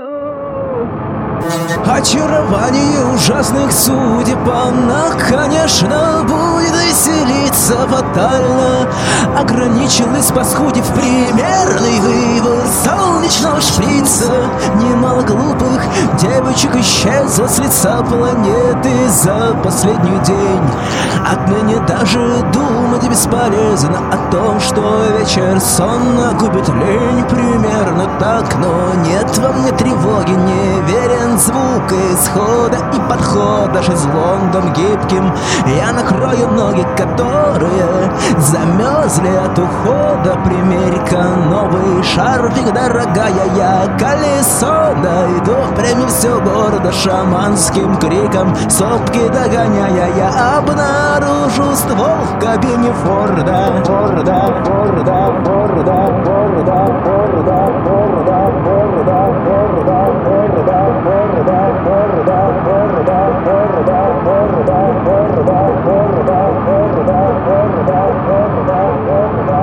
Очарование ужасных судеб, она, конечно, будет веселиться фатально. Ограничилась, паскудив примерный выбор солнечного шприца. Немало глупых девочек исчезло с лица планеты за последний день. Отныне даже думать бесполезно о том, что вечер сонно губит лень. Примерно так, но нет во мне тревоги, не верен звук исхода и подхода шезлонгом гибким. Я накрою ноги, которые замерзли от ухода. Примерь-ка новый шарфик, дорогая, я колесо найду. Прямо все гордо шаманским криком, сопки догоняя, я обнаружу ствол в кабине Форда. Форда, Форда, Форда, Форда, Форда, Форда, Форда, Форда, Форда, Форда, Форда, Форда, Форда, Форда, Форда, Форда, Форда, Форда, Форда, Форда.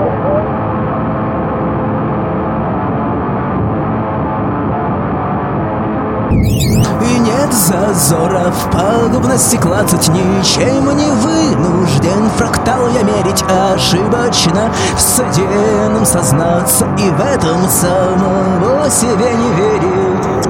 И нет зазора в пагубности клацать, ничем не вынужден фрактал я мерить ошибочно, в содеянном сознаться и в этом самого себе не верить.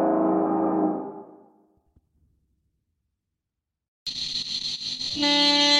Yeah.